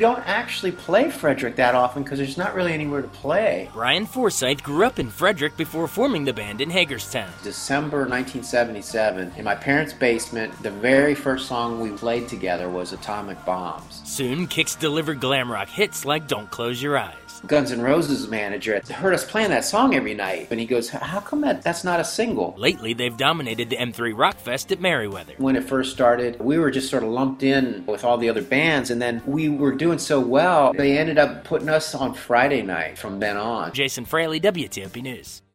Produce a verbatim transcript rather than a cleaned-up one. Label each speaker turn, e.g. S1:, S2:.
S1: don't actually play Frederick that often because there's not really anywhere to play.
S2: Brian Forsyth grew up in Frederick before forming the band in Hagerstown.
S1: December nineteen seventy-seven, in my parents' basement, the very first song we played together was Atomic Bombs.
S2: Soon, Kix delivered glam rock hits like Don't Close Your Eyes.
S1: Guns N' Roses manager heard us playing that song every night, and he goes, how come that, that's not a single?
S2: Lately, they've dominated the M three Rock Fest at Merriweather.
S1: When it first started, we were just sort of lumped in with all the other bands, and then we were doing so well, they ended up putting us on Friday night from then on.
S2: Jason Fraley, W T O P News.